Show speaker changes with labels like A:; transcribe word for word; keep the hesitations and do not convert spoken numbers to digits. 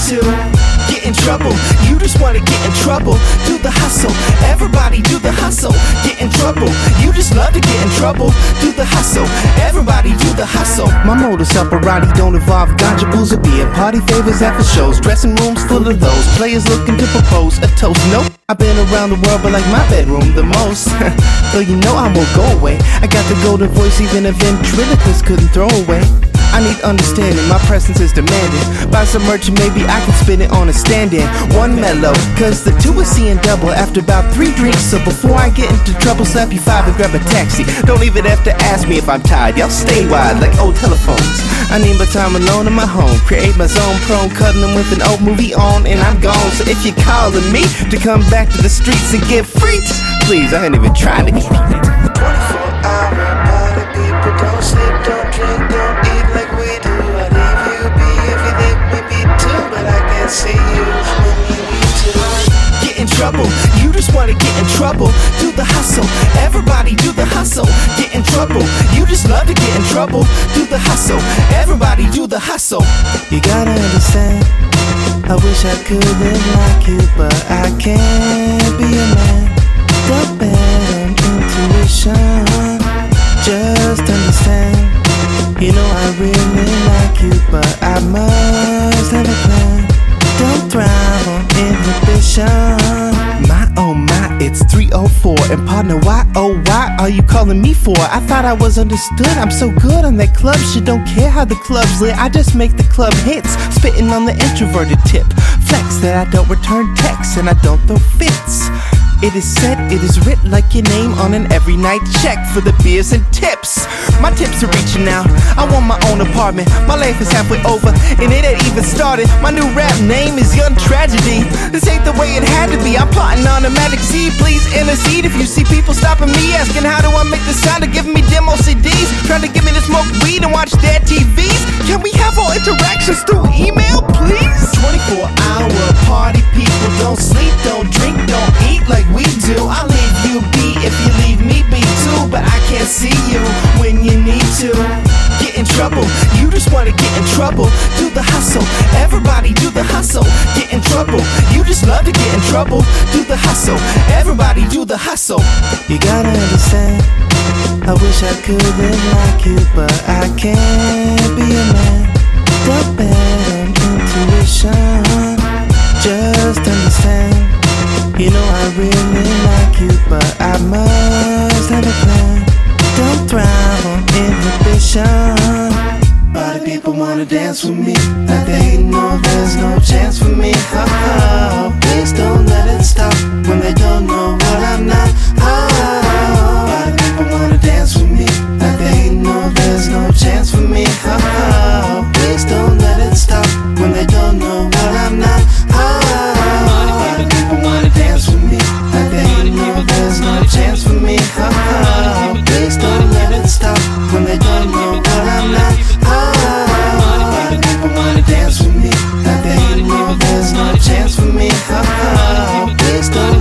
A: to get in trouble. You just wanna get in trouble. Do the hustle, everybody do the hustle. Get in trouble. You just love to get in trouble. Do the hustle, everybody do the hustle. My modus operandi don't involve ganja, booze, or beer. Party favors after shows, dressing rooms full of those players looking to propose a toast. Nope, I've been around the world, but like my bedroom the most. Though you know I won't go away. I got the golden voice even a ventriloquist couldn't throw away. I need understanding, my presence is demanding. Buy some merch and maybe I can spin it on a stand-in. One mellow, cause the two is seeing double after about three drinks. So before I get into trouble, slap you five and grab a taxi. Don't even have to ask me if I'm tired, y'all stay wide like old telephones. I need my time alone in my home, create my zone prone, cuddling with an old movie on and I'm gone. So if you're calling me to come back to the streets and get freaked, please, I ain't even trying to get
B: twenty-four hour party people, don't sleep, don't drink, don't eat like we do. I leave you be if you let me be too, but I can't see you when you need to.
A: Get in trouble, you just wanna get in trouble. Do the hustle, everybody do the hustle. Get in trouble, you just love to get in trouble. Do the hustle, everybody do the hustle.
B: You gotta understand, I wish I could live like you, but I can't be a man. Don't bet on intuition, just understand. You know I really like you, but I must have a plan. Don't thrive on inhibition. My oh my, it's three oh four. And partner, why oh why are you calling me for? I thought I was understood, I'm so good on that club shit. Don't care how the club's lit, I just make the club hits. Spitting on the introverted tip. Flex that I don't return texts and I don't throw fits. It is said, it is writ like your name on an every night check for the beers and tips. My tips are reaching out, I want my own apartment. My life is halfway over, and it ain't even started. My new rap name is Young Tragedy. This ain't the way it had to be, I'm plotting on a magic seed. Please intercede if you see people stopping me, asking how do I make this sound, or giving me demo C Ds, trying to get me to smoke weed and watch their T Vs. Can we have all interactions through email, please?
A: twenty-four hour party people, don't sleep, don't drink, don't eat like we do. I'll leave you be if you leave me be too, but I can't see you when you need to. Get in trouble, you just wanna get in trouble. Do the hustle, everybody do the hustle. Get in trouble, you just love to get in trouble. Do the hustle, everybody do the hustle.
B: You gotta understand, I wish I could live like you, but I can't be a man. Don't bet on intuition, just understand. You know I really like you, but I must have a plan. Don't thrive on inhibition. Body people wanna dance with me, like they know there's no chance for me. Oh, please don't let it stop when they don't know what I'm not. Oh, body people wanna dance with me, like they know there's no chance for me. Oh, please don't let it stop when they don't know what I'm not. Chance for me, oh, please don't let it stop when they don't know what I'm not. Oh, people wanna dance with me, like they know there's no chance for me. Oh, please don't